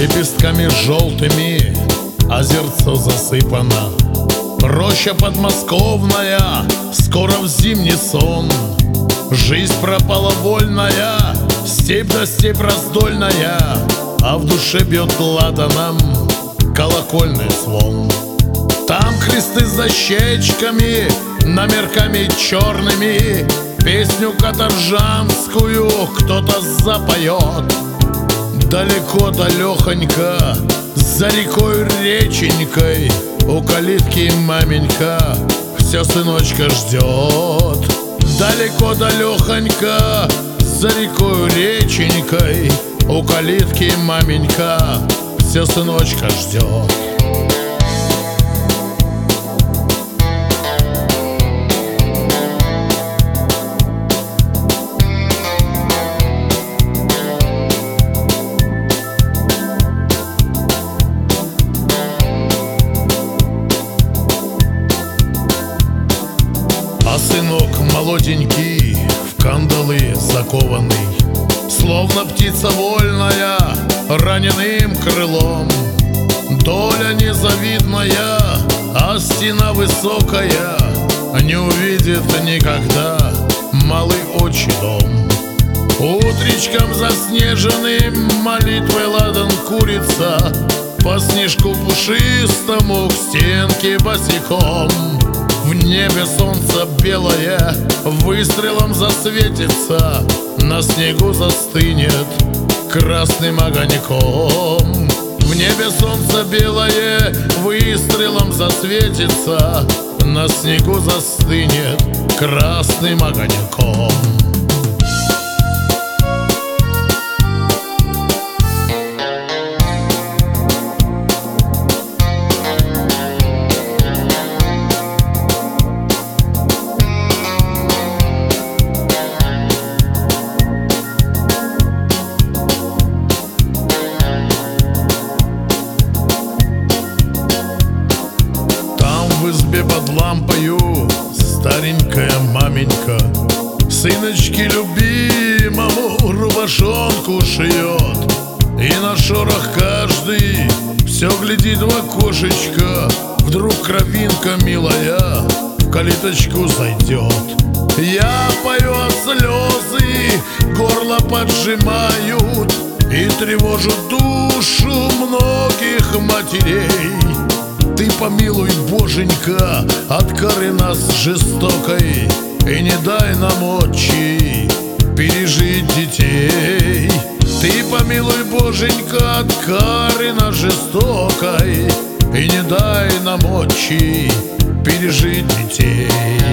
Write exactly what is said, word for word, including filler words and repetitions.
Лепестками желтыми озерцо засыпано. Роща подмосковная, скоро в зимний сон. Жизнь пропала вольная, степь да степь раздольная, а в душе бьет ладаном колокольный звон. Там кресты с дощечками, номерками черными, песню каторжанскую кто-то запоет. Далеко-далехонько, за рекой реченькой, у калитки маменька все сыночка ждет. Далеко-далехонько, за рекой реченькой, у калитки маменька все сыночка ждет. А сынок молоденький, в кандалы закованный, словно птица вольная, раненым крылом. Доля незавидная, а стена высокая, не увидит никогда малый отчий дом. Утречком заснеженным молитвой ладан курица, по снежку пушистому к стенке босиком. В небе солнце белое выстрелом засветится, на снегу застынет красным огоньком. В небе солнце белое выстрелом засветится, на снегу застынет красным огоньком. В избе под лампою старенькая маменька сыночки любимому рубашонку шьет. И на шорох каждый все глядит в окошечко, вдруг кровинка милая в калиточку зайдет. Я пою, а слезы горло поджимают и тревожат душу многих матерей. Ты помилуй, Боженька, от кары нас жестокой, и не дай нам, отчий, пережить детей. Ты помилуй, Боженька, от кары нас жестокой, и не дай нам, отчий, пережить детей.